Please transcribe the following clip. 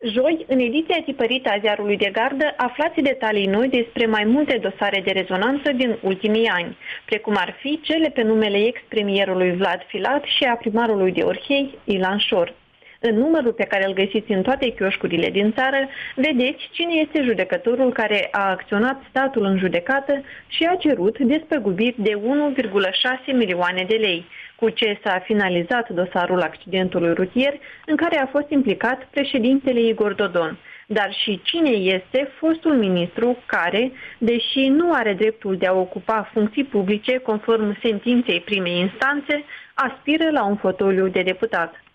Joi, în ediția tipărită a Ziarului de Gardă, aflați detalii noi despre mai multe dosare de rezonanță din ultimii ani, precum ar fi cele pe numele ex-premierului Vlad Filat și a primarului de Orhei, Ilan Șor. În numărul pe care îl găsiți în toate chioșcurile din țară, vedeți cine este judecătorul care a acționat statul în judecată și a cerut despăgubiri de 1,6 milioane de lei, cu ce s-a finalizat dosarul accidentului rutier în care a fost implicat președintele Igor Dodon, dar și cine este fostul ministru care, deși nu are dreptul de a ocupa funcții publice conform sentinței primei instanțe, aspiră la un fotoliu de deputat.